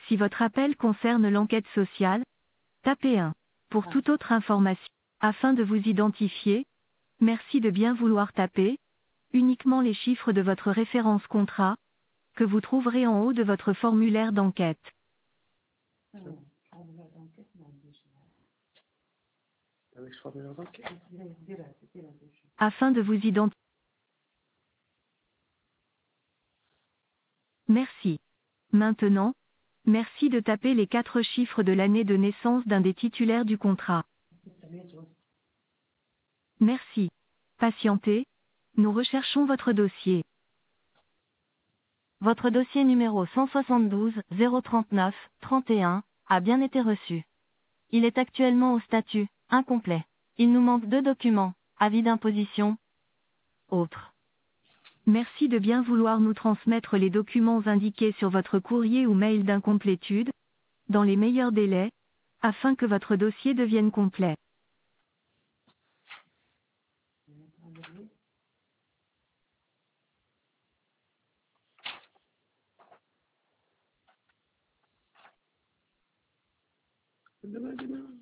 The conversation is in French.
Si votre appel concerne l'enquête sociale, tapez 1. Pour toute autre information, afin de vous identifier, merci de bien vouloir taper uniquement les chiffres de votre référence contrat, que vous trouverez en haut de votre formulaire d'enquête. Afin de vous identifier. Merci. Maintenant, merci de taper les 4 chiffres de l'année de naissance d'un des titulaires du contrat. Merci. Patientez. Nous recherchons votre dossier. Votre dossier numéro 172 039 31 a bien été reçu. Il est actuellement au statut incomplet. Il nous manque 2 documents, avis d'imposition, autres. Merci de bien vouloir nous transmettre les documents indiqués sur votre courrier ou mail d'incomplétude, dans les meilleurs délais, afin que votre dossier devienne complet. Demain.